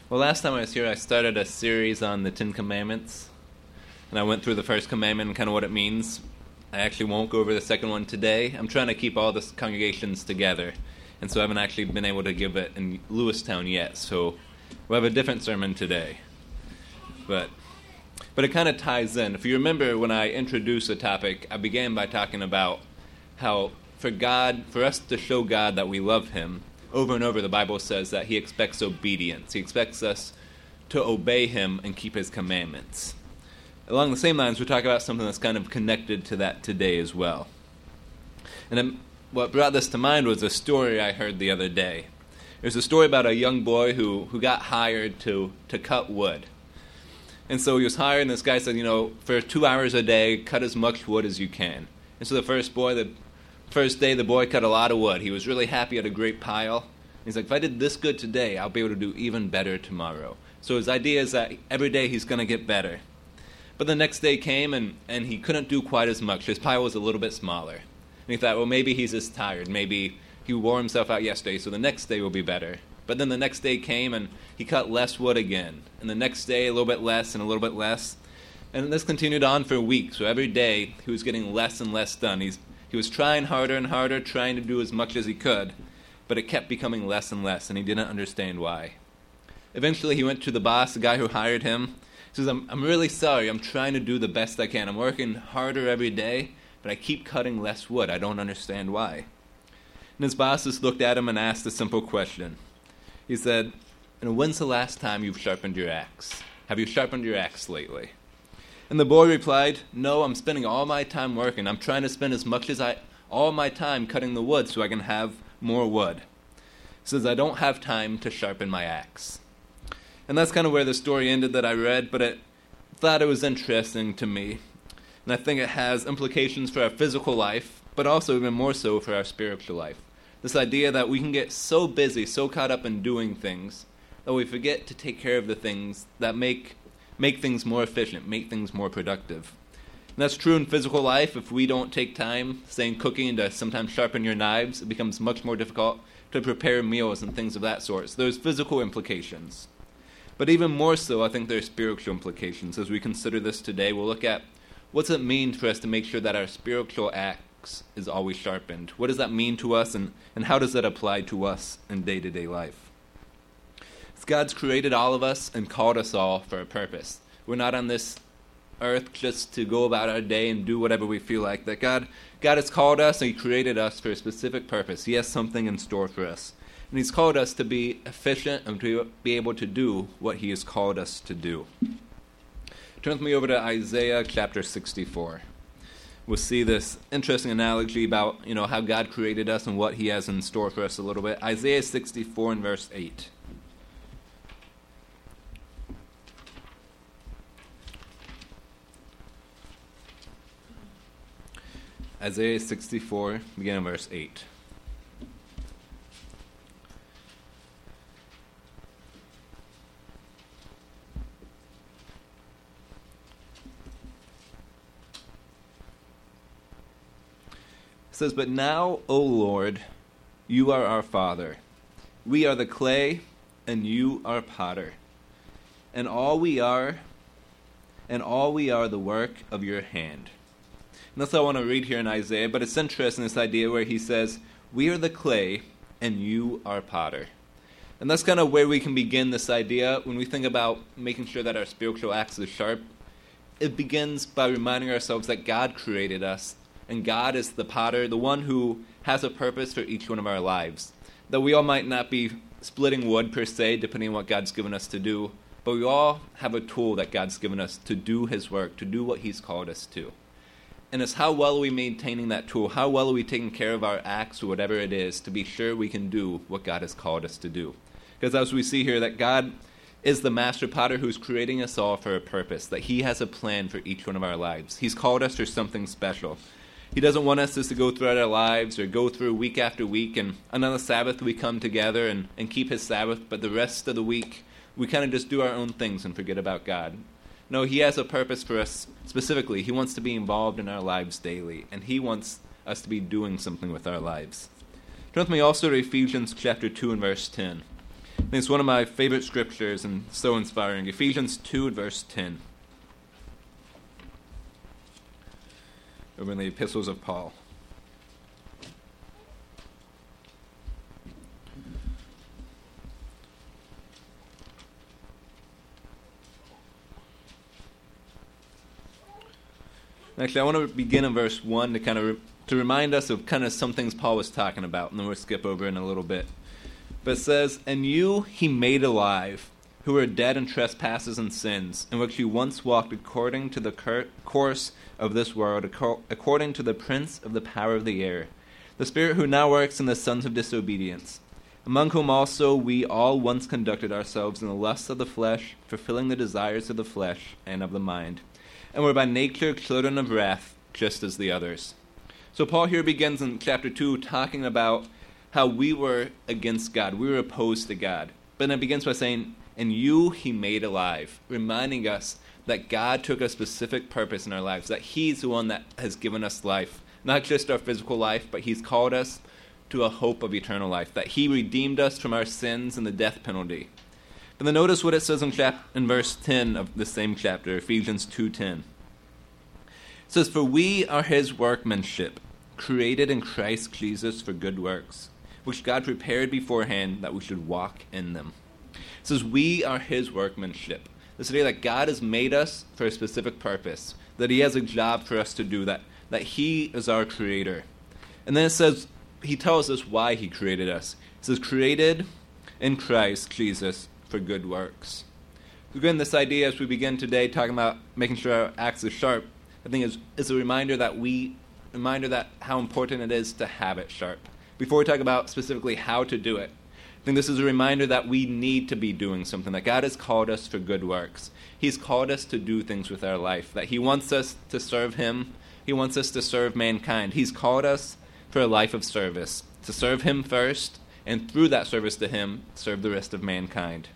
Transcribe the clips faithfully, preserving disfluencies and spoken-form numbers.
Well, last time I was here, I started a series on the Ten Commandments, and I went through the first commandment and kind of what it means. I actually won't go over the second one today. I'm trying to keep all the congregations together, and so I haven't actually been able to give it in Lewistown yet, so we'll have a different sermon today. But but it kind of ties in. If you remember when I introduced the topic, I began by talking about how for God, for us to show God that we love Him, over and over the Bible says that He expects obedience. He expects us to obey Him and keep His commandments. Along the same lines, we're talking about something that's kind of connected to that today as well. And then what brought this to mind was a story I heard the other day. There's a story about a young boy who, who got hired to, to cut wood. And so he was hired, and this guy said, you know, for two hours a day, cut as much wood as you can. And so the first boy, the first day, the boy cut a lot of wood. He was really happy, had a great pile. He's like, if I did this good today, I'll be able to do even better tomorrow. So his idea is that every day he's going to get better. But the next day came, and, and he couldn't do quite as much. His pile was a little bit smaller. And he thought, well, maybe he's just tired. Maybe he wore himself out yesterday, so the next day will be better. But then the next day came, and he cut less wood again. And the next day, a little bit less and a little bit less. And this continued on for weeks. So every day, he was getting less and less done. He's, he was trying harder and harder, trying to do as much as he could. But it kept becoming less and less, and he didn't understand why. Eventually, he went to the boss, the guy who hired him. He says, I'm, I'm really sorry. I'm trying to do the best I can. I'm working harder every day, but I keep cutting less wood. I don't understand why. And his boss just looked at him and asked a simple question. He said, and when's the last time you've sharpened your axe? Have you sharpened your axe lately? And the boy replied, no, I'm spending all my time working. I'm trying to spend as much as I, all my time cutting the wood so I can have more wood. He says, I don't have time to sharpen my axe. And that's kind of where the story ended that I read, but I thought it was interesting to me. And I think it has implications for our physical life, but also even more so for our spiritual life. This idea that we can get so busy, so caught up in doing things, that we forget to take care of the things that make make things more efficient, make things more productive. And that's true in physical life. If we don't take time, say in cooking, to sometimes sharpen your knives, it becomes much more difficult to prepare meals and things of that sort. So there's physical implications. But even more so, I think there's spiritual implications. As we consider this today, we'll look at what's it mean for us to make sure that our spiritual axe is always sharpened. What does that mean to us, and, and how does that apply to us in day-to-day life? God's created all of us and called us all for a purpose. We're not on this earth just to go about our day and do whatever we feel like. That God, God has called us and He created us for a specific purpose. He has something in store for us. And He's called us to be efficient and to be able to do what He has called us to do. Turn with me over to Isaiah chapter sixty-four. We'll see this interesting analogy about, you know, how God created us and what He has in store for us a little bit. Isaiah sixty-four and verse eight. Isaiah sixty-four, beginning verse eight. It says, but now, O Lord, you are our Father. We are the clay, and you are potter. And all we are, and all we are the work of your hand. And that's what I want to read here in Isaiah, but it's interesting, this idea where he says, we are the clay, and you are potter. And that's kind of where we can begin this idea when we think about making sure that our spiritual axe is sharp. It begins by reminding ourselves that God created us, and God is the potter, the one who has a purpose for each one of our lives. That we all might not be splitting wood per se, depending on what God's given us to do, but we all have a tool that God's given us to do His work, to do what He's called us to. And it's how well are we maintaining that tool, how well are we taking care of our axe or whatever it is to be sure we can do what God has called us to do. Because as we see here, that God is the master potter who's creating us all for a purpose, that He has a plan for each one of our lives. He's called us for something special. He doesn't want us just to go throughout our lives or go through week after week, and on the Sabbath we come together and, and keep His Sabbath, but the rest of the week we kind of just do our own things and forget about God. No, He has a purpose for us specifically. He wants to be involved in our lives daily, and He wants us to be doing something with our lives. Turn with me also to Ephesians chapter two and verse ten. think it's one of my favorite scriptures and so inspiring. Ephesians two, verse ten. Over in the epistles of Paul. Actually, I want to begin in verse one to kind of re- to remind us of kind of some things Paul was talking about, and then we'll skip over in a little bit. But it says, "And you he made alive, who were dead in trespasses and sins, in which you once walked according to the cur- course of this world, ac- according to the prince of the power of the air, the spirit who now works in the sons of disobedience, among whom also we all once conducted ourselves in the lusts of the flesh, fulfilling the desires of the flesh and of the mind, and were by nature children of wrath, just as the others." So Paul here begins in chapter two talking about how we were against God. We were opposed to God. But then it begins by saying, "And you he made alive," reminding us that God took a specific purpose in our lives, that he's the one that has given us life. Not just our physical life, but he's called us to a hope of eternal life, that he redeemed us from our sins and the death penalty. But then notice what it says in, chap- in verse ten of the same chapter, Ephesians two ten. It says, "For we are his workmanship, created in Christ Jesus for good works, which God prepared beforehand that we should walk in them." It says, we are his workmanship. This idea that God has made us for a specific purpose, that he has a job for us to do, that, that he is our creator. And then it says, he tells us why he created us. It says, created in Christ Jesus for good works. So again, this idea as we begin today talking about making sure our axe is sharp, I think is, is a reminder that we reminder that how important it is to have it sharp. Before we talk about specifically how to do it, I think this is a reminder that we need to be doing something, that God has called us for good works. He's called us to do things with our life, that he wants us to serve him. He wants us to serve mankind. He's called us for a life of service, to serve him first, and through that service to him, serve the rest of mankind.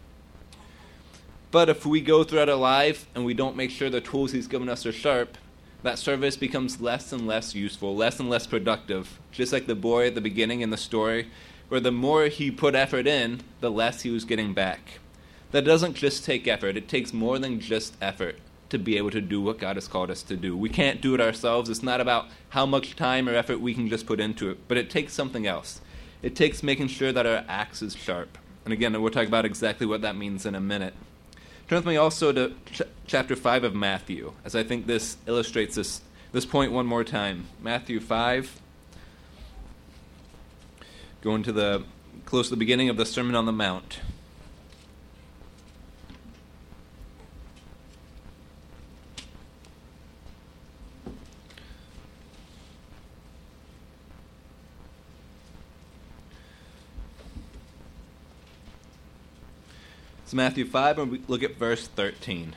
But if we go throughout our life and we don't make sure the tools he's given us are sharp, that service becomes less and less useful, less and less productive. Just like the boy at the beginning in the story, where the more he put effort in, the less he was getting back. That doesn't just take effort. It takes more than just effort to be able to do what God has called us to do. We can't do it ourselves. It's not about how much time or effort we can just put into it, but it takes something else. It takes making sure that our axe is sharp. And again, we'll talk about exactly what that means in a minute. Turn with me also to ch- chapter five of Matthew, as I think this illustrates this, this point one more time. Matthew five, going to the close to the beginning of the Sermon on the Mount. It's Matthew five, and we look at verse thirteen.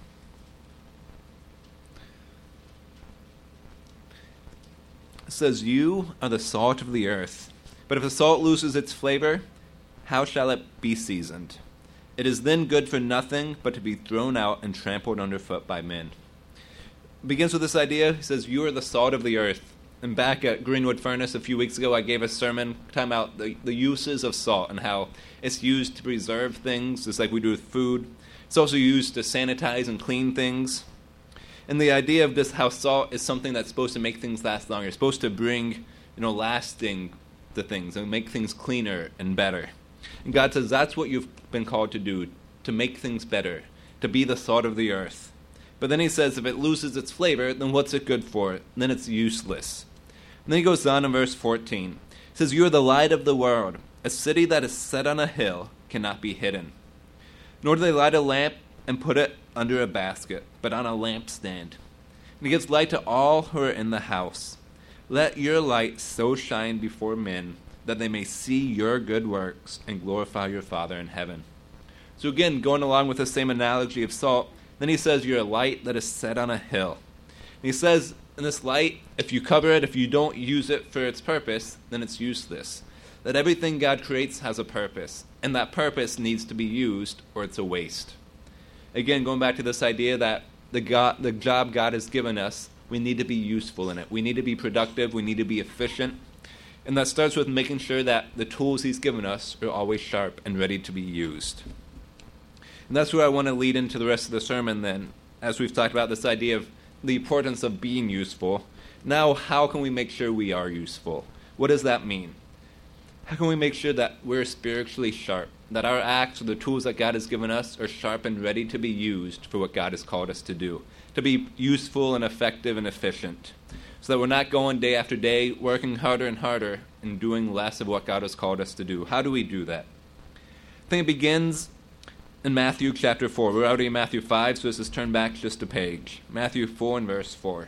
It says, "You are the salt of the earth, but if the salt loses its flavor, how shall it be seasoned? It is then good for nothing but to be thrown out and trampled underfoot by men." It begins with this idea. He says, you are the salt of the earth. And back at Greenwood Furnace a few weeks ago, I gave a sermon talking about the, the uses of salt and how it's used to preserve things, just like we do with food. It's also used to sanitize and clean things. And the idea of this, how salt is something that's supposed to make things last longer. It's supposed to bring, you know, lasting to things and make things cleaner and better. And God says that's what you've been called to do, to make things better, to be the salt of the earth. But then he says if it loses its flavor, then what's it good for? Then it's useless. And then he goes on in verse fourteen. He says, you are the light of the world. A city that is set on a hill cannot be hidden. Nor do they light a lamp and put it under a basket, but on a lampstand. And it gives light to all who are in the house. Let your light so shine before men that they may see your good works and glorify your Father in heaven. So again, going along with the same analogy of salt, then he says you're a light that is set on a hill. And he says, in this light, if you cover it, if you don't use it for its purpose, then it's useless. That everything God creates has a purpose, and that purpose needs to be used or it's a waste. Again, going back to this idea that the God, the job God has given us, we need to be useful in it. We need to be productive. We need to be efficient. And that starts with making sure that the tools he's given us are always sharp and ready to be used. And that's where I want to lead into the rest of the sermon then, as we've talked about this idea of the importance of being useful. Now, how can we make sure we are useful? What does that mean? How can we make sure that we're spiritually sharp, that our acts or the tools that God has given us are sharp and ready to be used for what God has called us to do, to be useful and effective and efficient, so that we're not going day after day, working harder and harder, and doing less of what God has called us to do? How do we do that? I think it begins in Matthew chapter four. We're already in Matthew five, so let's just turn back just a page. Matthew four and verse four.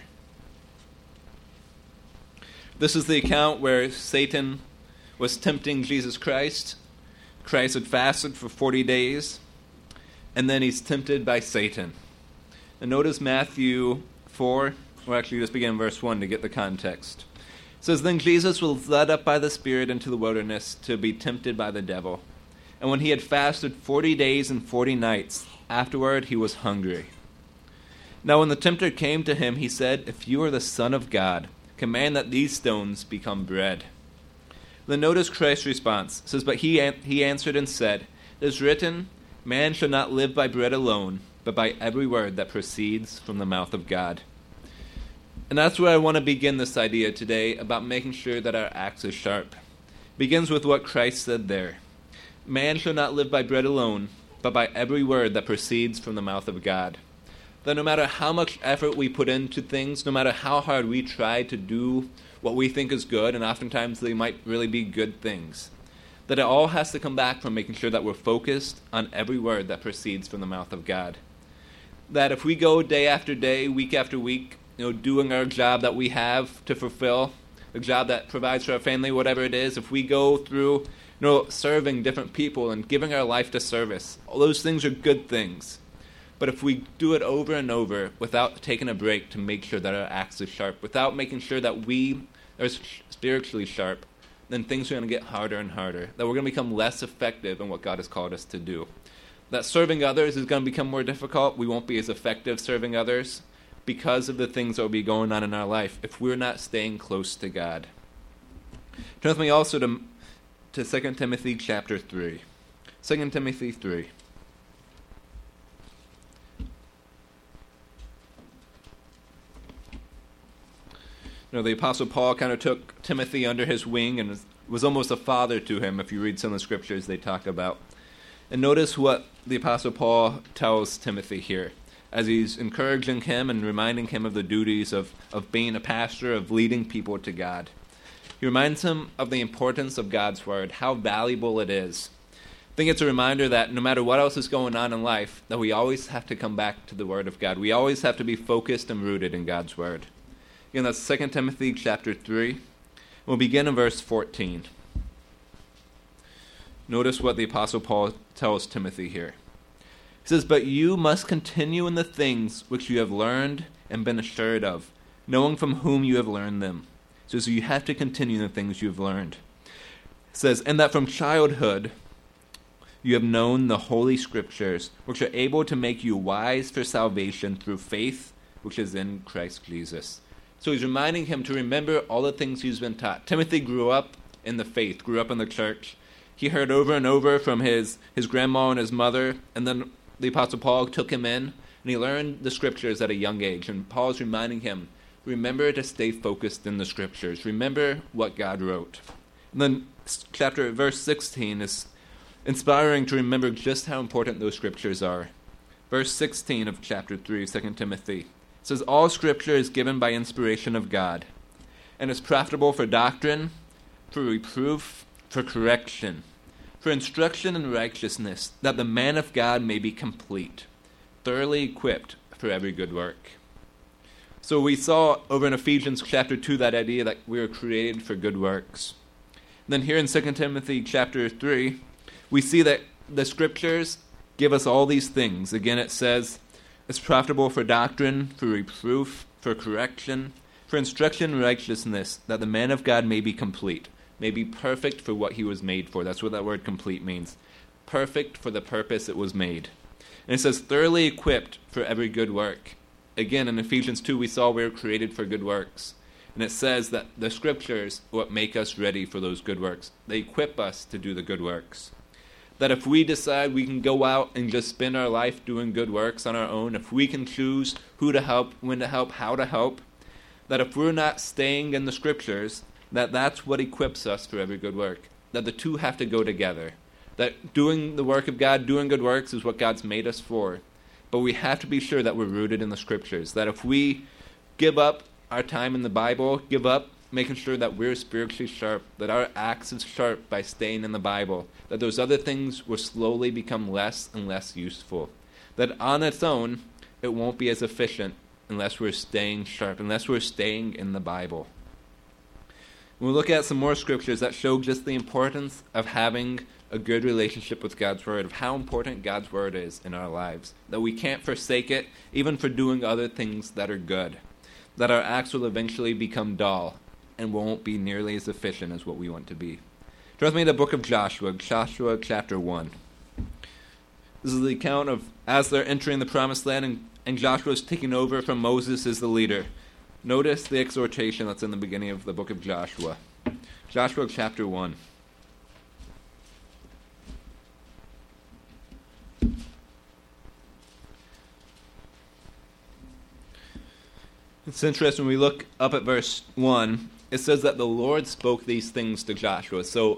This is the account where Satan was tempting Jesus Christ. Christ had fasted for forty days, and then he's tempted by Satan. And notice Matthew four, or actually just begin in verse one to get the context. It says, "Then Jesus was led up by the Spirit into the wilderness to be tempted by the devil. And when he had fasted forty days and forty nights, afterward he was hungry. Now when the tempter came to him, he said, 'If you are the Son of God, command that these stones become bread.' Then notice Christ's response. It says, 'But he, an- he answered and said, It is written, man shall not live by bread alone, but by every word that proceeds from the mouth of God.'" And that's where I want to begin this idea today about making sure that our axe is sharp. It begins with what Christ said there. Man shall not live by bread alone, but by every word that proceeds from the mouth of God. That no matter how much effort we put into things, no matter how hard we try to do what we think is good, and oftentimes they might really be good things, that it all has to come back from making sure that we're focused on every word that proceeds from the mouth of God. That if we go day after day, week after week, you know, doing our job that we have to fulfill, the job that provides for our family, whatever it is, if we go through, you know, serving different people and giving our life to service, all those things are good things. But if we do it over and over without taking a break to make sure that our axe is sharp, without making sure that we are spiritually sharp, then things are going to get harder and harder, that we're going to become less effective in what God has called us to do. That serving others is going to become more difficult. We won't be as effective serving others because of the things that will be going on in our life if we're not staying close to God. Turn with me also to, to Second Timothy chapter three. Second Timothy three. You know, the Apostle Paul kind of took Timothy under his wing and was, was almost a father to him, if you read some of the scriptures they talk about. And notice what the Apostle Paul tells Timothy here, as he's encouraging him and reminding him of the duties of, of being a pastor, of leading people to God. He reminds him of the importance of God's word, how valuable it is. I think it's a reminder that no matter what else is going on in life, that we always have to come back to the word of God. We always have to be focused and rooted in God's word. Again, that's Second Timothy chapter three. We'll begin in verse fourteen. Notice what the Apostle Paul tells Timothy here. He says, "But you must continue in the things which you have learned and been assured of, knowing from whom you have learned them." So, so you have to continue in the things you have learned. It says, "And that from childhood you have known the holy scriptures, which are able to make you wise for salvation through faith, which is in Christ Jesus." So he's reminding him to remember all the things he's been taught. Timothy grew up in the faith, grew up in the church. He heard over and over from his, his grandma and his mother, and then the Apostle Paul took him in, and he learned the scriptures at a young age. And Paul's reminding him, remember to stay focused in the scriptures. Remember what God wrote. And then chapter verse sixteen is inspiring to remember just how important those scriptures are. Verse sixteen of chapter three, Second Timothy. It says, "All scripture is given by inspiration of God, and is profitable for doctrine, for reproof, for correction, for instruction in righteousness, that the man of God may be complete, thoroughly equipped for every good work." So we saw over in Ephesians chapter two that idea that we were created for good works. And then here in Second Timothy chapter three, we see that the scriptures give us all these things. Again, it says, it's profitable for doctrine, for reproof, for correction, for instruction in righteousness, that the man of God may be complete, may be perfect for what he was made for. That's what that word complete means. Perfect for the purpose it was made. And it says, thoroughly equipped for every good work. Again, in Ephesians two, we saw we were created for good works. And it says that the scriptures are what make us ready for those good works. They equip us to do the good works. That if we decide we can go out and just spend our life doing good works on our own, if we can choose who to help, when to help, how to help, that if we're not staying in the scriptures, that that's what equips us for every good work. That the two have to go together. That doing the work of God, doing good works is what God's made us for. But we have to be sure that we're rooted in the scriptures. That if we give up our time in the Bible, give up making sure that we're spiritually sharp, that our axe is sharp by staying in the Bible, that those other things will slowly become less and less useful. That on its own, it won't be as efficient unless we're staying sharp, unless we're staying in the Bible. We'll look at some more scriptures that show just the importance of having a good relationship with God's Word, of how important God's Word is in our lives, that we can't forsake it, even for doing other things that are good, that our acts will eventually become dull and won't be nearly as efficient as what we want to be. Turn with me to the book of Joshua, Joshua chapter one. This is the account of as they're entering the promised land, and, and Joshua is taking over from Moses as the leader. Notice the exhortation that's in the beginning of the book of Joshua. Joshua chapter one. It's interesting, when we look up at verse one, it says that the Lord spoke these things to Joshua. So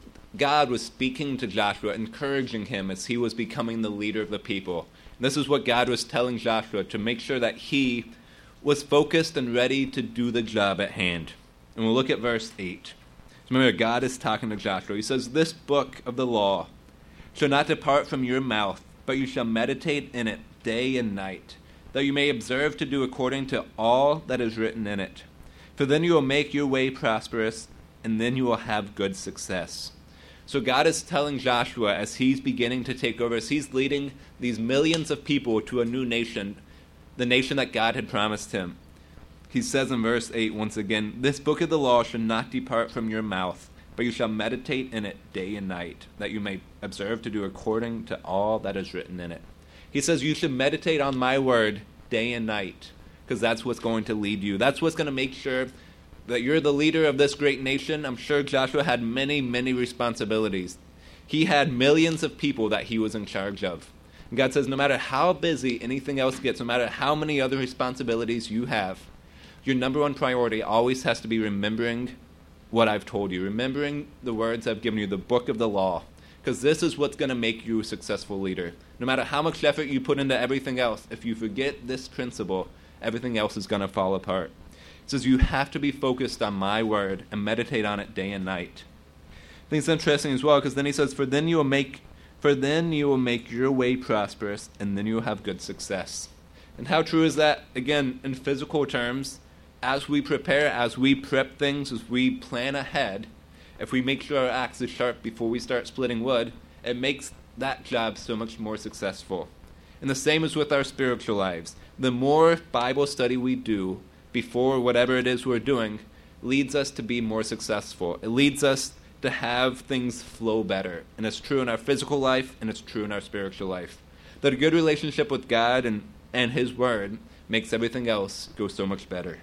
God was speaking to Joshua, encouraging him as he was becoming the leader of the people. And this is what God was telling Joshua, to make sure that he was focused and ready to do the job at hand. And we'll look at verse eight. Remember, God is talking to Joshua. He says, "This book of the law shall not depart from your mouth, but you shall meditate in it day and night, that you may observe to do according to all that is written in it. For then you will make your way prosperous, and then you will have good success." So God is telling Joshua, as he's beginning to take over, as he's leading these millions of people to a new nation, the nation that God had promised him. He says in verse eight once again, "This book of the law shall not depart from your mouth, but you shall meditate in it day and night, that you may observe to do according to all that is written in it." He says you should meditate on my word day and night, because that's what's going to lead you. That's what's going to make sure that you're the leader of this great nation. I'm sure Joshua had many, many responsibilities. He had millions of people that he was in charge of. And God says no matter how busy anything else gets, no matter how many other responsibilities you have, your number one priority always has to be remembering what I've told you, remembering the words I've given you, the book of the law, because this is what's going to make you a successful leader. No matter how much effort you put into everything else, if you forget this principle, everything else is going to fall apart. It says you have to be focused on my word and meditate on it day and night. I think it's interesting as well, because then he says, for then you will make for then you will make your way prosperous, and then you will have good success. And how true is that? Again, in physical terms, as we prepare, as we prep things, as we plan ahead, if we make sure our axe is sharp before we start splitting wood, it makes that job so much more successful. And the same is with our spiritual lives. The more Bible study we do before whatever it is we're doing leads us to be more successful. It leads us to have things flow better. And it's true in our physical life, and it's true in our spiritual life. That a good relationship with God and, and His Word makes everything else go so much better.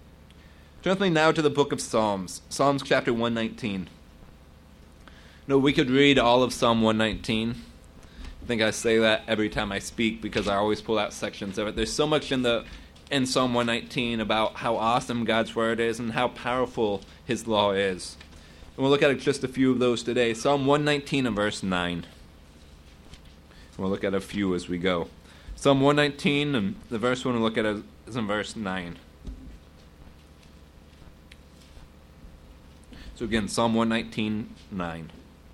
Turn with me now to the book of Psalms, Psalms chapter one nineteen. No, we could read all of Psalm one nineteen. I think I say that every time I speak because I always pull out sections of it. There's so much in the in Psalm one nineteen about how awesome God's Word is and how powerful His law is. And we'll look at just a few of those today. Psalm one nineteen and verse nine. We'll look at a few as we go. Psalm one nineteen, and the verse one we'll look at is in verse nine. So again, Psalm one nineteen, nine.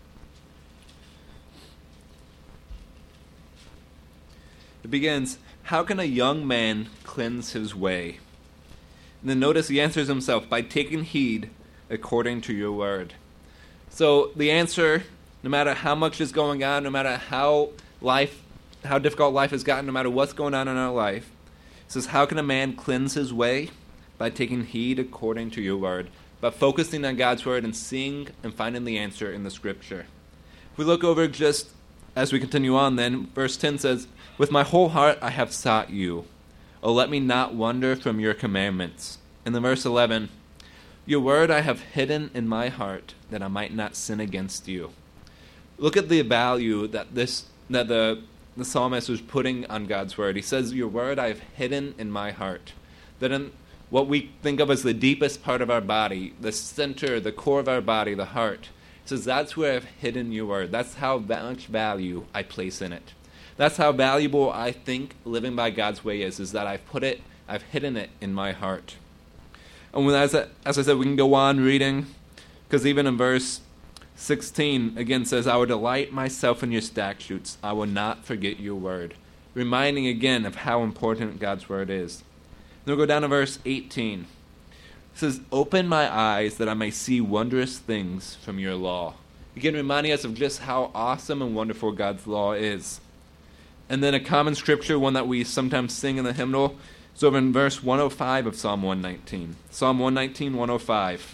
It begins, "How can a young man cleanse his way?" And then notice he answers himself, "By taking heed according to your word." So the answer, no matter how much is going on, no matter how life, how difficult life has gotten, no matter what's going on in our life, it says, how can a man cleanse his way? By taking heed according to your word. By focusing on God's word and seeing and finding the answer in the scripture. If we look over just as we continue on then, verse ten says, "With my whole heart I have sought you. Oh, let me not wander from your commandments." And then verse eleven, Your word I have hidden in my heart, that I might not sin against you. Look at the value that this that the, the psalmist was putting on God's word. He says, your word I have hidden in my heart. That in what we think of as the deepest part of our body, the center, the core of our body, the heart, he says, that's where I've hidden your word. That's how much value I place in it. That's how valuable I think living by God's way is, is that I've put it, I've hidden it in my heart. And when, as, I, as I said, we can go on reading, because even in verse sixteen, again says, I will delight myself in your statutes. I will not forget your word. Reminding again of how important God's word is. Then we'll go down to verse eighteen. It says, open my eyes that I may see wondrous things from your law. Again, reminding us of just how awesome and wonderful God's law is. And then a common scripture, one that we sometimes sing in the hymnal, is over in verse one oh five of Psalm one nineteen. Psalm one nineteen, one oh five.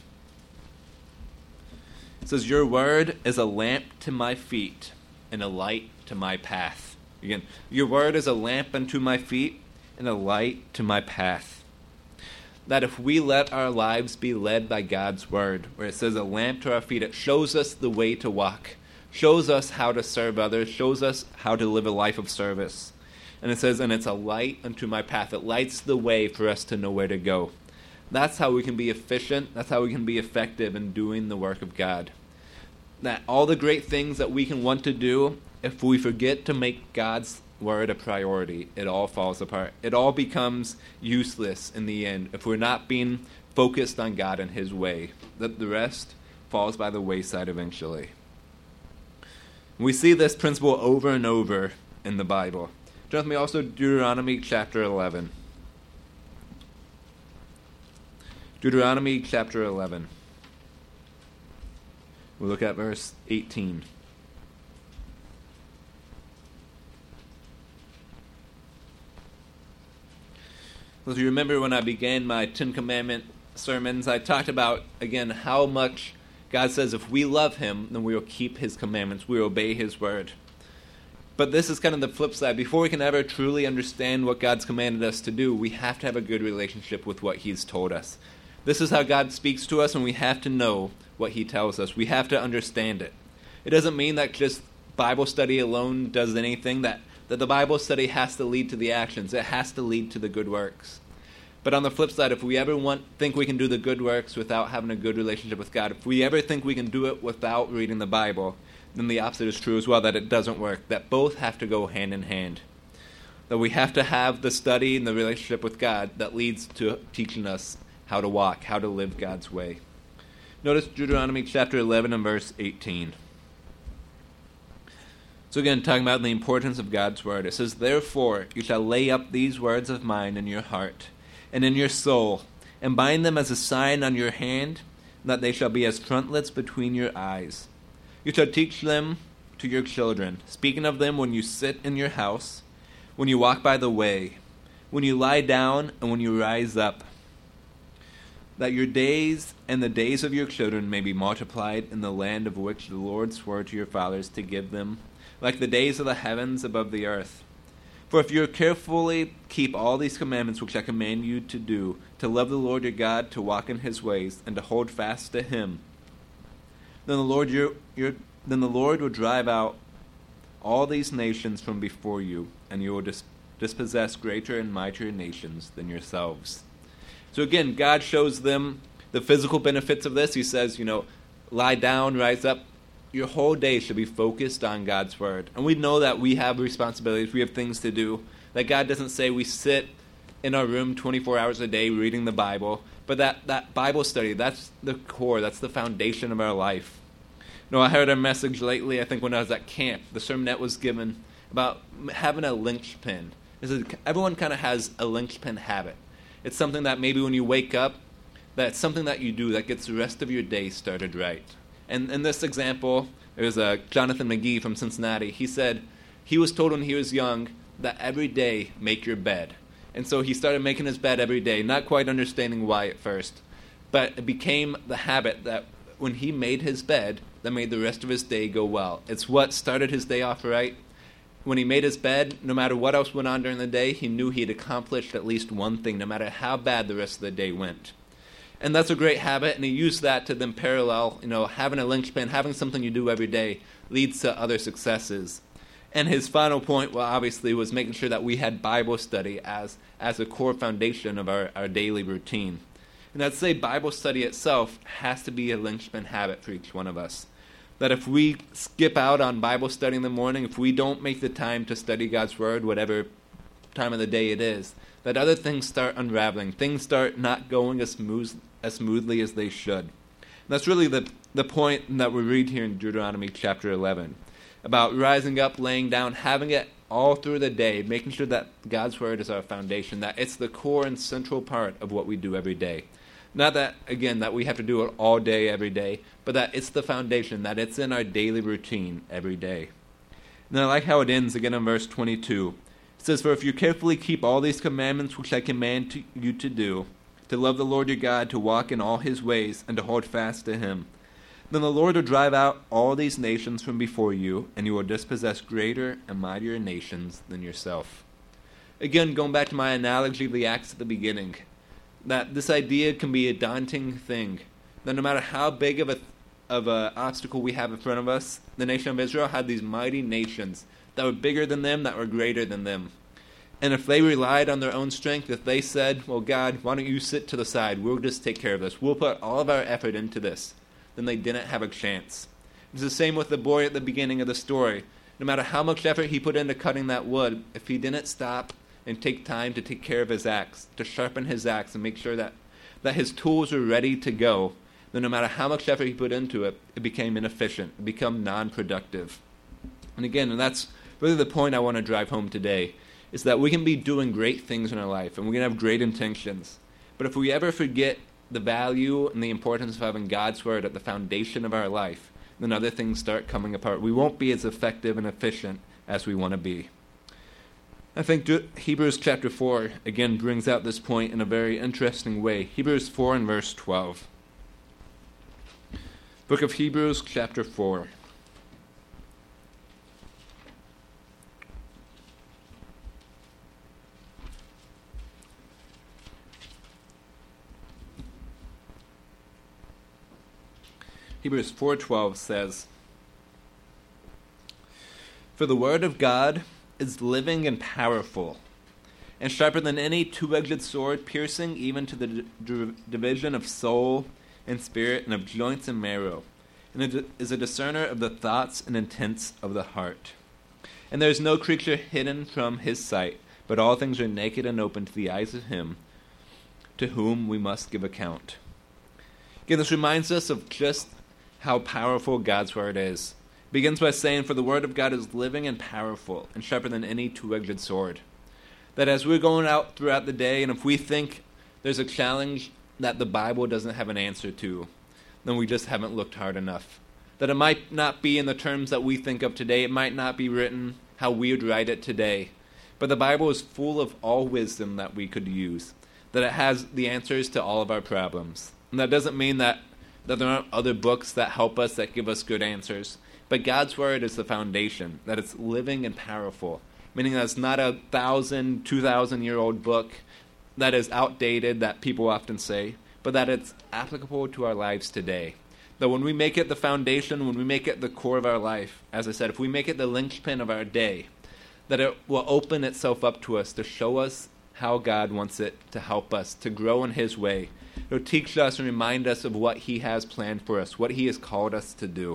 It says, your word is a lamp to my feet and a light to my path. Again, your word is a lamp unto my feet and a light to my path. That if we let our lives be led by God's word, where it says a lamp to our feet, it shows us the way to walk, shows us how to serve others, shows us how to live a life of service. And it says, and it's a light unto my path. It lights the way for us to know where to go. That's how we can be efficient. That's how we can be effective in doing the work of God. That all the great things that we can want to do, if we forget to make God's word a priority, it all falls apart. It all becomes useless in the end if we're not being focused on God and his way. That the rest falls by the wayside eventually. We see this principle over and over in the Bible. Turn with me also to Deuteronomy chapter eleven. Deuteronomy chapter eleven. We'll look at verse eighteen. As you remember, when I began my Ten Commandment sermons, I talked about, again, how much God says if we love him, then we will keep his commandments, we will obey his word. But this is kind of the flip side. Before we can ever truly understand what God's commanded us to do, we have to have a good relationship with what he's told us. This is how God speaks to us, and we have to know what he tells us. We have to understand it. It doesn't mean that just Bible study alone does anything, that, that the Bible study has to lead to the actions. It has to lead to the good works. But on the flip side, if we ever want think we can do the good works without having a good relationship with God, if we ever think we can do it without reading the Bible, then the opposite is true as well, that it doesn't work, that both have to go hand in hand. That we have to have the study and the relationship with God that leads to teaching us how to walk, how to live God's way. Notice Deuteronomy chapter eleven and verse eighteen. So again, talking about the importance of God's word. It says, therefore you shall lay up these words of mine in your heart and in your soul, and bind them as a sign on your hand, that they shall be as frontlets between your eyes. You shall teach them to your children, speaking of them when you sit in your house, when you walk by the way, when you lie down, and when you rise up, that your days and the days of your children may be multiplied in the land of which the Lord swore to your fathers to give them, like the days of the heavens above the earth. For if you carefully keep all these commandments which I command you to do, to love the Lord your God, to walk in his ways, and to hold fast to him, then the Lord your, your then the Lord will drive out all these nations from before you, and you will dis- dispossess greater and mightier nations than yourselves. So again, God shows them the physical benefits of this. He says, you know, lie down, rise up. Your whole day should be focused on God's word. And we know that we have responsibilities, we have things to do. That God doesn't say we sit in our room twenty-four hours a day reading the Bible. But that, that Bible study, that's the core, that's the foundation of our life. You know, I heard a message lately, I think when I was at camp, the sermon that was given about having a linchpin. It says everyone kind of has a linchpin habit. It's something that maybe when you wake up, that's something that you do that gets the rest of your day started right. And in this example, there's a Jonathan McGee from Cincinnati. He said he was told when he was young that every day make your bed. And so he started making his bed every day, not quite understanding why at first. But it became the habit that when he made his bed, that made the rest of his day go well. It's what started his day off right. When he made his bed, no matter what else went on during the day, he knew he had accomplished at least one thing, no matter how bad the rest of the day went. And that's a great habit, and he used that to then parallel, you know, having a linchpin, having something you do every day leads to other successes. And his final point, well, obviously, was making sure that we had Bible study as, as a core foundation of our, our daily routine. And I'd say Bible study itself has to be a linchpin habit for each one of us. That if we skip out on Bible study in the morning, if we don't make the time to study God's Word, whatever time of the day it is, that other things start unraveling. Things start not going as smooth, as smoothly as they should. And that's really the, the point that we read here in Deuteronomy chapter eleven. About rising up, laying down, having it all through the day, making sure that God's Word is our foundation, that it's the core and central part of what we do every day. Not that, again, that we have to do it all day, every day, but that it's the foundation, that it's in our daily routine every day. And I like how it ends again in verse twenty-two. It says, "For if you carefully keep all these commandments which I command to you to do, to love the Lord your God, to walk in all his ways, and to hold fast to him, then the Lord will drive out all these nations from before you, and you will dispossess greater and mightier nations than yourself." Again, going back to my analogy of the Acts at the beginning, that this idea can be a daunting thing. That no matter how big of a of a obstacle we have in front of us, the nation of Israel had these mighty nations that were bigger than them, that were greater than them. And if they relied on their own strength, if they said, well, God, why don't you sit to the side? We'll just take care of this. We'll put all of our effort into this. Then they didn't have a chance. It's the same with the boy at the beginning of the story. No matter how much effort he put into cutting that wood, if he didn't stop and take time to take care of his axe, to sharpen his axe and make sure that, that his tools were ready to go, then no matter how much effort he put into it, it became inefficient, it became non-productive. And again, and that's really the point I want to drive home today, is that we can be doing great things in our life, and we can have great intentions. But if we ever forget the value and the importance of having God's Word at the foundation of our life, then other things start coming apart. We won't be as effective and efficient as we want to be. I think Hebrews chapter four, again, brings out this point in a very interesting way. Hebrews four and verse twelve. Book of Hebrews chapter four. Hebrews four twelve says, "For the word of God is living and powerful, and sharper than any two-edged sword, piercing even to the d- d- division of soul and spirit and of joints and marrow, and it is a discerner of the thoughts and intents of the heart. And there is no creature hidden from his sight, but all things are naked and open to the eyes of him to whom we must give account." Again, this reminds us of just how powerful God's Word is. It begins by saying, "For the Word of God is living and powerful, and sharper than any two-edged sword." That as we're going out throughout the day, and if we think there's a challenge that the Bible doesn't have an answer to, then we just haven't looked hard enough. That it might not be in the terms that we think of today. It might not be written how we would write it today. But the Bible is full of all wisdom that we could use. That it has the answers to all of our problems. And that doesn't mean that, that there aren't other books that help us, that give us good answers. But God's Word is the foundation. That it's living and powerful. Meaning that it's not a thousand, two thousand year old book that is outdated, that people often say, but that it's applicable to our lives today. That when we make it the foundation, when we make it the core of our life, as I said, if we make it the linchpin of our day, that it will open itself up to us to show us how God wants it to help us, to grow in His way. It will teach us and remind us of what He has planned for us, what He has called us to do.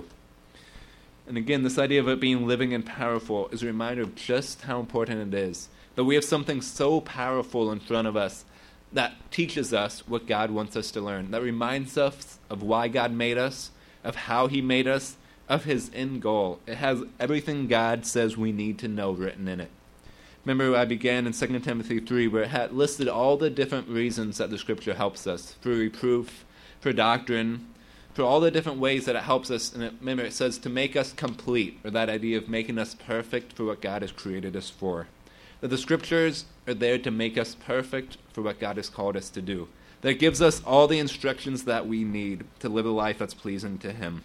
And again, this idea of it being living and powerful is a reminder of just how important it is. That we have something so powerful in front of us that teaches us what God wants us to learn. That reminds us of why God made us, of how He made us, of His end goal. It has everything God says we need to know written in it. Remember, I began in Second Timothy three, where it had listed all the different reasons that the Scripture helps us. For reproof, for doctrine, for all the different ways that it helps us. And it, remember, it says to make us complete, or that idea of making us perfect for what God has created us for. That the Scriptures are there to make us perfect for what God has called us to do. That it gives us all the instructions that we need to live a life that's pleasing to Him.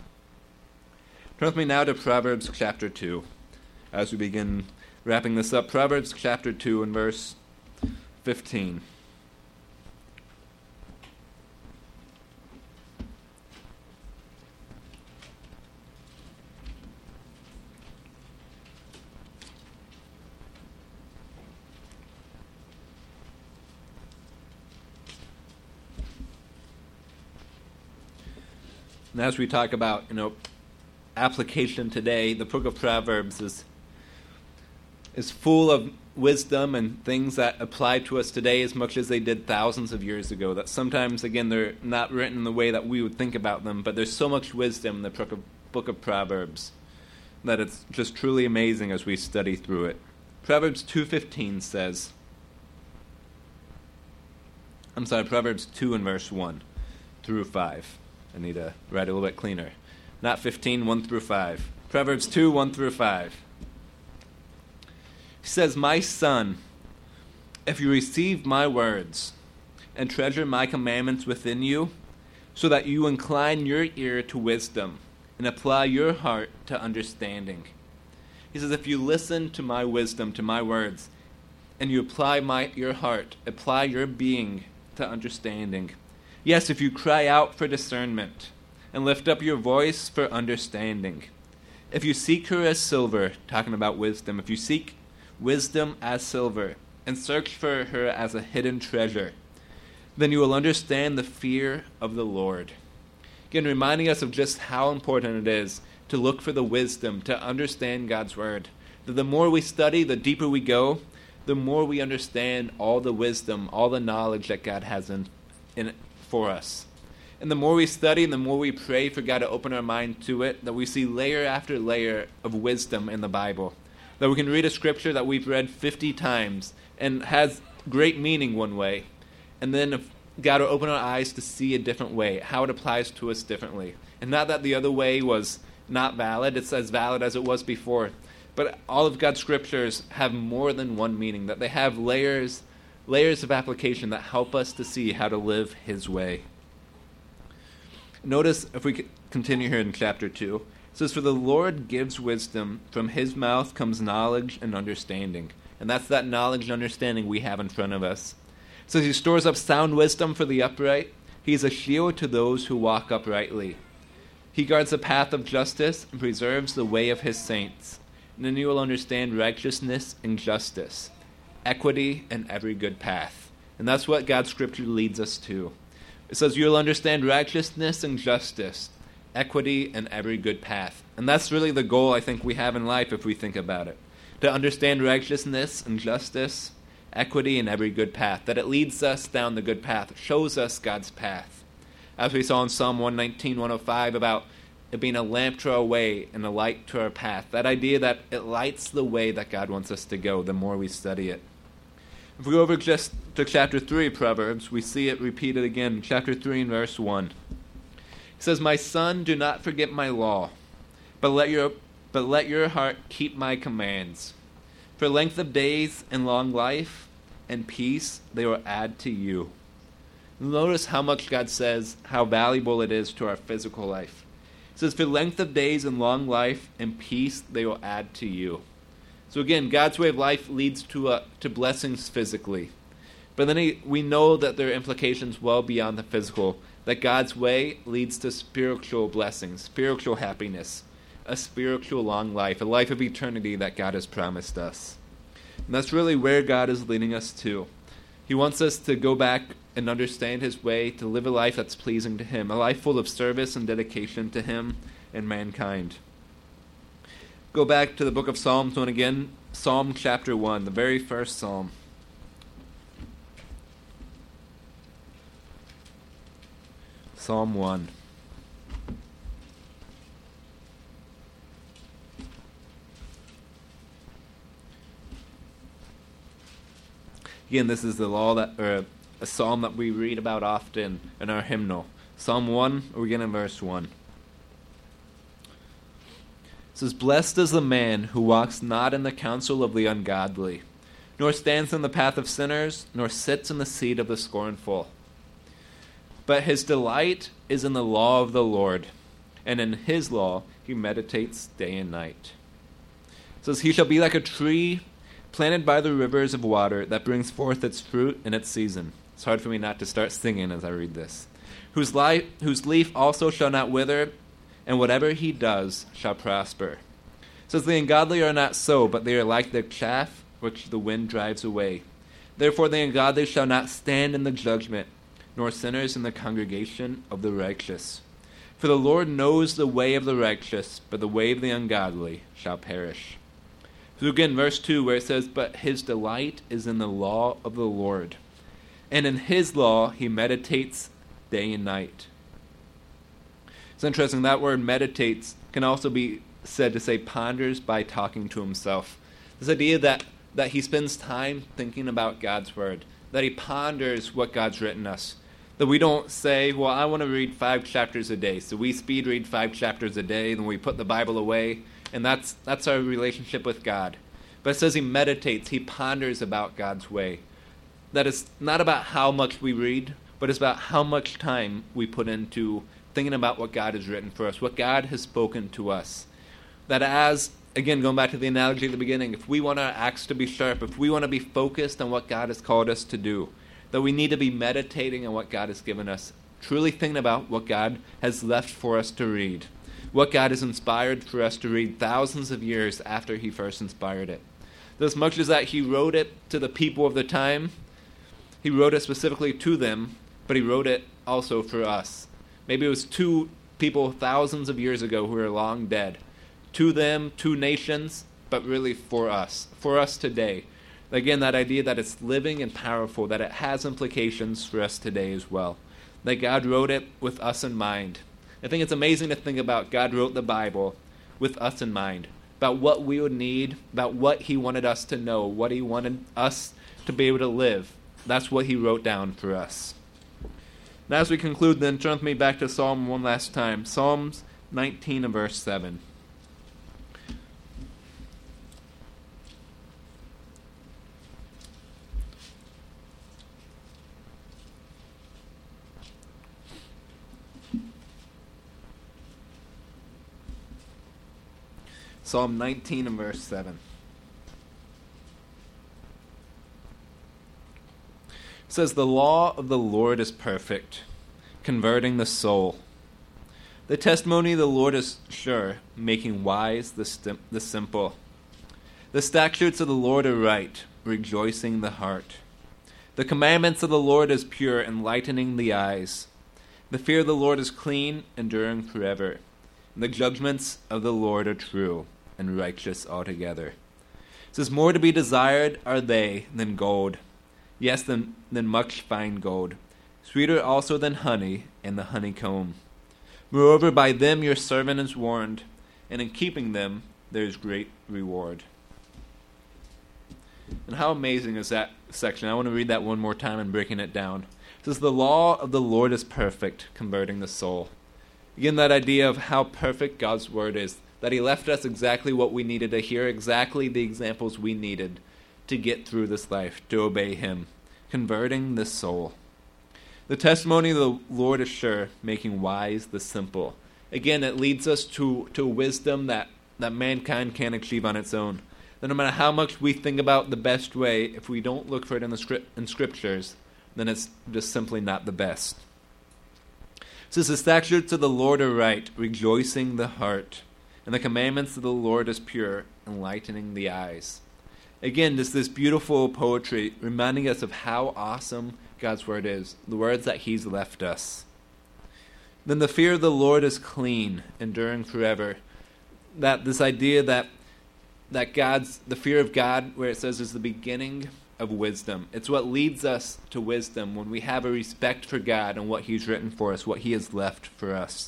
Turn with me now to Proverbs chapter two. As we begin wrapping this up, Proverbs chapter two and verse fifteen. And as we talk about, you know, application today, the book of Proverbs is is full of wisdom and things that apply to us today as much as they did thousands of years ago. That sometimes, again, they're not written in the way that we would think about them, but there's so much wisdom in the book of, book of Proverbs that it's just truly amazing as we study through it. Proverbs two fifteen says, I'm sorry, Proverbs two and verse one through five. I need to write a little bit cleaner. Not fifteen, one through five. Proverbs two, one through five. He says, My son, if you receive my words and treasure my commandments within you, so that you incline your ear to wisdom and apply your heart to understanding. He says, if you listen to my wisdom, to my words, and you apply my your heart, apply your being to understanding. Yes, if you cry out for discernment and lift up your voice for understanding. If you seek her as silver, talking about wisdom, if you seek wisdom as silver and search for her as a hidden treasure, then you will understand the fear of the Lord. Again, reminding us of just how important it is to look for the wisdom, to understand God's word. That the more we study, the deeper we go, the more we understand all the wisdom, all the knowledge that God has in, in it for us. And the more we study and the more we pray for God to open our mind to it, that we see layer after layer of wisdom in the Bible. That we can read a scripture that we've read fifty times and has great meaning one way. And then if God will open our eyes to see a different way, how it applies to us differently. And not that the other way was not valid, it's as valid as it was before. But all of God's scriptures have more than one meaning, that they have layers, layers of application that help us to see how to live his way. Notice, if we continue here in chapter two, it says, For the Lord gives wisdom, from his mouth comes knowledge and understanding. And that's that knowledge and understanding we have in front of us. It says, He stores up sound wisdom for the upright. He is a shield to those who walk uprightly. He guards the path of justice and preserves the way of his saints. And then you will understand righteousness and justice, equity and every good path. And that's what God's scripture leads us to. It says you'll understand righteousness and justice, equity and every good path. And that's really the goal I think we have in life if we think about it. To understand righteousness and justice, equity and every good path. That it leads us down the good path. It shows us God's path. As we saw in Psalm one nineteen, one oh five about it being a lamp to our way and a light to our path. That idea that it lights the way that God wants us to go the more we study it. If we go over just to chapter three of Proverbs, we see it repeated again. Chapter three and verse one. It says, My son, do not forget my law, but let your but let your heart keep my commands. For length of days and long life and peace they will add to you. Notice how much God says how valuable it is to our physical life. It says, For length of days and long life and peace they will add to you. So again, God's way of life leads to uh, to blessings physically. But then he, we know that there are implications well beyond the physical. That God's way leads to spiritual blessings, spiritual happiness, a spiritual long life, a life of eternity that God has promised us. And that's really where God is leading us to. He wants us to go back and understand his way, to live a life that's pleasing to him, a life full of service and dedication to him and mankind. Go back to the book of Psalms one again, Psalm chapter one, the very first psalm. Psalm one. Again, this is the law that, or a psalm that we read about often in our hymnal. Psalm one, we begin in verse one. It says, Blessed is the man who walks not in the counsel of the ungodly, nor stands in the path of sinners, nor sits in the seat of the scornful. But his delight is in the law of the Lord, and in his law he meditates day and night. It says, He shall be like a tree planted by the rivers of water that brings forth its fruit in its season. It's hard for me not to start singing as I read this. Whose, life, whose leaf also shall not wither, and whatever he does shall prosper. It says, The ungodly are not so, but they are like the chaff which the wind drives away. Therefore the ungodly shall not stand in the judgment, nor sinners in the congregation of the righteous. For the Lord knows the way of the righteous, but the way of the ungodly shall perish. So again, verse two, where it says, but his delight is in the law of the Lord, and in his law he meditates day and night. It's interesting, that word meditates can also be said to say ponders by talking to himself. This idea that, that he spends time thinking about God's word, that he ponders what God's written us. That we don't say, well, I want to read five chapters a day. So we speed read five chapters a day, then we put the Bible away, and that's that's our relationship with God. But it says he meditates, he ponders about God's way. That is not about how much we read, but it's about how much time we put into thinking about what God has written for us, what God has spoken to us. That as, again, going back to the analogy at the beginning, if we want our axe to be sharp, if we want to be focused on what God has called us to do, that we need to be meditating on what God has given us, truly thinking about what God has left for us to read, what God has inspired for us to read thousands of years after he first inspired it. As much as that he wrote it to the people of the time, he wrote it specifically to them, but he wrote it also for us. Maybe it was to people thousands of years ago who are long dead. To them, to nations, but really for us, for us today. Again, that idea that it's living and powerful, that it has implications for us today as well. That God wrote it with us in mind. I think it's amazing to think about God wrote the Bible with us in mind, about what we would need, about what he wanted us to know, what he wanted us to be able to live. That's what he wrote down for us. Now as we conclude, then, turn with me back to Psalm one last time. Psalms nineteen and verse seven. Psalm nineteen and verse seven. It says, the law of the Lord is perfect, converting the soul. The testimony of the Lord is sure, making wise the, sim- the simple. The statutes of the Lord are right, rejoicing the heart. The commandments of the Lord is pure, enlightening the eyes. The fear of the Lord is clean, enduring forever. And the judgments of the Lord are true and righteous altogether. It says, more to be desired are they than gold, yes, than, than much fine gold, sweeter also than honey and the honeycomb. Moreover, by them your servant is warned, and in keeping them there is great reward. And how amazing is that section? I want to read that one more time and breaking it down. It says, the law of the Lord is perfect, converting the soul. Again, that idea of how perfect God's word is, that he left us exactly what we needed to hear, exactly the examples we needed to get through this life, to obey him, converting the soul. The testimony of the Lord is sure, making wise the simple. Again, it leads us to, to wisdom that, that mankind can't achieve on its own. That no matter how much we think about the best way, if we don't look for it in the script, in scriptures, then it's just simply not the best. It says, the statutes of the Lord are right, rejoicing the heart. And the commandments of the Lord is pure, enlightening the eyes. Again, just this beautiful poetry reminding us of how awesome God's word is, the words that he's left us. Then the fear of the Lord is clean, enduring forever. That this idea that that God's the fear of God, where it says is the beginning of wisdom. It's what leads us to wisdom when we have a respect for God and what he's written for us, what he has left for us.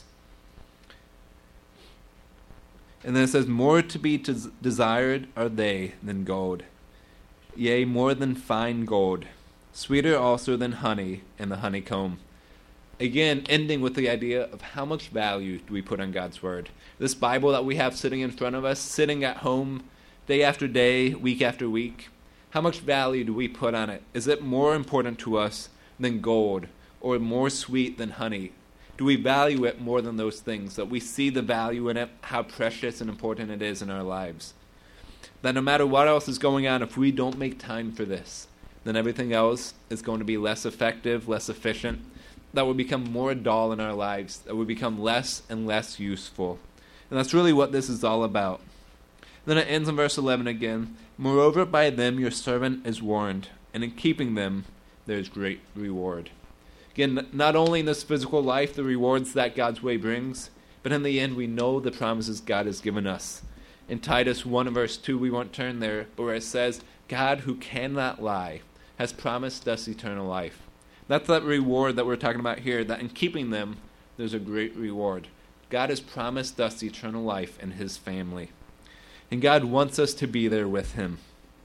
And then it says, more to be des- desired are they than gold, yea, more than fine gold, sweeter also than honey and the honeycomb. Again, ending with the idea of how much value do we put on God's word. This Bible that we have sitting in front of us, sitting at home day after day, week after week, how much value do we put on it? Is it more important to us than gold or more sweet than honey? Do we value it more than those things, that we see the value in it, how precious and important it is in our lives? That no matter what else is going on, if we don't make time for this, then everything else is going to be less effective, less efficient. That will become more dull in our lives. That will become less and less useful. And that's really what this is all about. Then it ends in verse eleven again. Moreover, by them your servant is warned, and in keeping them there is great reward. Again, not only in this physical life, the rewards that God's way brings, but in the end, we know the promises God has given us. In Titus one verse two, we won't turn there, but where it says, God who cannot lie has promised us eternal life. That's that reward that we're talking about here, that in keeping them, there's a great reward. God has promised us eternal life in his family. And God wants us to be there with him.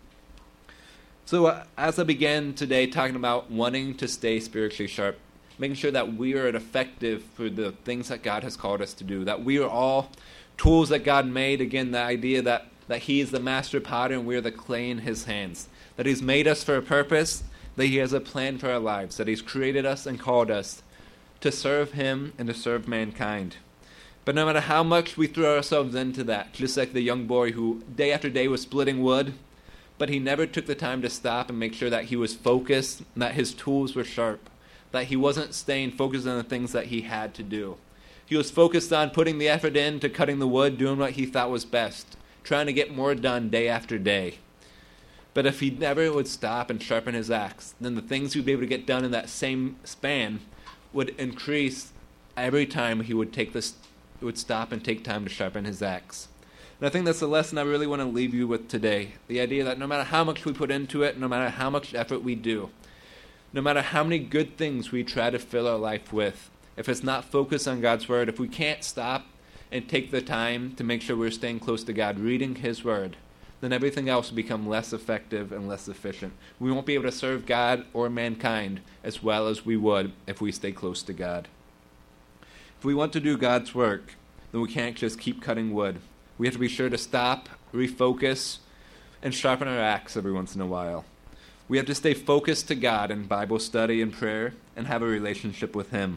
So uh, as I began today talking about wanting to stay spiritually sharp, making sure that we are effective for the things that God has called us to do, that we are all tools that God made, again, the idea that, that he is the master potter and we are the clay in his hands, that he's made us for a purpose, that he has a plan for our lives, that he's created us and called us to serve him and to serve mankind. But no matter how much we throw ourselves into that, just like the young boy who day after day was splitting wood, but he never took the time to stop and make sure that he was focused, that his tools were sharp, that he wasn't staying focused on the things that he had to do. He was focused on putting the effort in to cutting the wood, doing what he thought was best, trying to get more done day after day. But if he never would stop and sharpen his axe, then the things he would be able to get done in that same span would increase every time he would take this, would stop and take time to sharpen his axe. And I think that's the lesson I really want to leave you with today. The idea that no matter how much we put into it, no matter how much effort we do, no matter how many good things we try to fill our life with, if it's not focused on God's word, if we can't stop and take the time to make sure we're staying close to God, reading his word, then everything else will become less effective and less efficient. We won't be able to serve God or mankind as well as we would if we stay close to God. If we want to do God's work, then we can't just keep cutting wood. We have to be sure to stop, refocus, and sharpen our axe every once in a while. We have to stay focused to God in Bible study and prayer and have a relationship with him.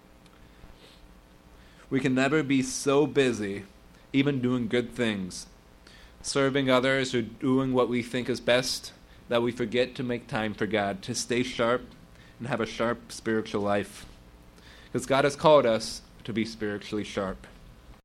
We can never be so busy, even doing good things, serving others or doing what we think is best, that we forget to make time for God, to stay sharp and have a sharp spiritual life. Because God has called us to be spiritually sharp.